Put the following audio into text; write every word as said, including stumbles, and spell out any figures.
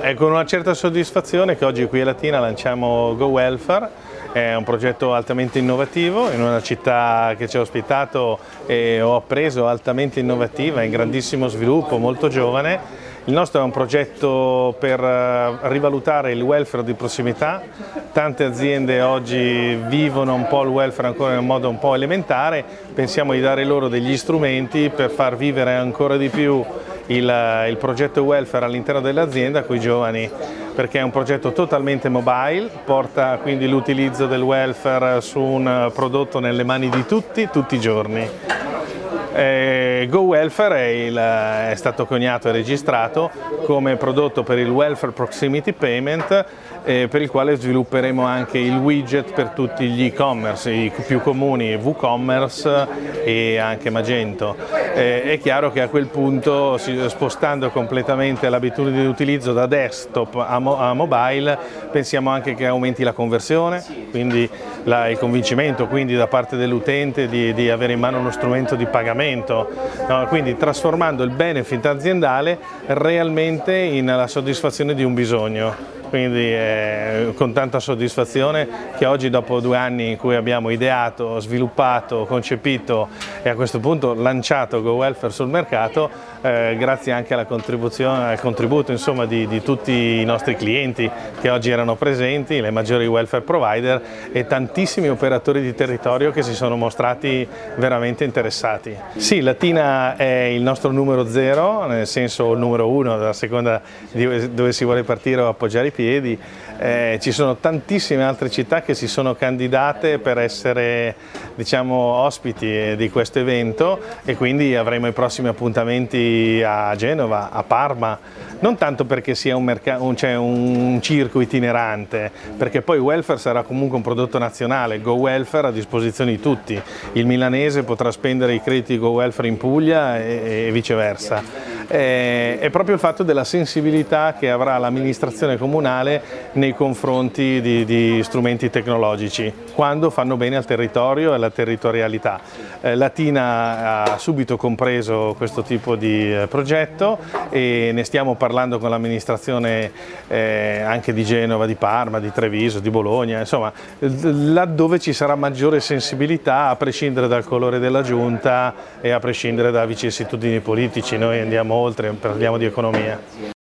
è con una certa soddisfazione che oggi qui a Latina lanciamo GoWelfare. È un progetto altamente innovativo in una città che ci ha ospitato e ho appreso altamente innovativa, in grandissimo sviluppo, molto giovane. Il nostro è un progetto per rivalutare il welfare di prossimità. Tante aziende oggi vivono un po' il welfare ancora in un modo un po' elementare, pensiamo di dare loro degli strumenti per far vivere ancora di più il, il progetto welfare all'interno dell'azienda con i giovani, perché è un progetto totalmente mobile, porta quindi l'utilizzo del welfare su un prodotto nelle mani di tutti, tutti i giorni. Eh, GoWelfare è, il, è stato coniato e registrato come prodotto per il Welfare Proximity Payment, eh, per il quale svilupperemo anche il widget per tutti gli e-commerce, i più comuni WooCommerce e anche Magento. Eh, è chiaro che a quel punto, spostando completamente l'abitudine di utilizzo da desktop a, mo a mobile, pensiamo anche che aumenti la conversione, quindi la, il convincimento quindi da parte dell'utente di, di avere in mano uno strumento di pagamento. No, quindi trasformando il benefit aziendale realmente in la soddisfazione di un bisogno. Quindi è con tanta soddisfazione che oggi, dopo due anni in cui abbiamo ideato, sviluppato, concepito e a questo punto lanciato GoWelfare sul mercato, eh, grazie anche alla contribuzione, al contributo insomma, di, di tutti i nostri clienti che oggi erano presenti, le maggiori welfare provider e tantissimi operatori di territorio che si sono mostrati veramente interessati. Sì, Latina è il nostro numero zero, nel senso il numero uno, a seconda di dove si vuole partire o appoggiare i piedi. Eh, ci sono tantissime altre città che si sono candidate per essere, diciamo, ospiti di questo evento e quindi avremo i prossimi appuntamenti a Genova, a Parma, non tanto perché sia un, un, cioè un circo itinerante, perché poi welfare sarà comunque un prodotto nazionale, GoWelfare a disposizione di tutti, il milanese potrà spendere i crediti GoWelfare in Puglia e, e viceversa. È proprio il fatto della sensibilità che avrà l'amministrazione comunale nei confronti di, di strumenti tecnologici, quando fanno bene al territorio e alla territorialità. Eh, Latina ha subito compreso questo tipo di eh, progetto e ne stiamo parlando con l'amministrazione eh, anche di Genova, di Parma, di Treviso, di Bologna, insomma laddove ci sarà maggiore sensibilità, a prescindere dal colore della giunta e a prescindere da vicissitudini politici. Noi andiamo oltre, parliamo di economia.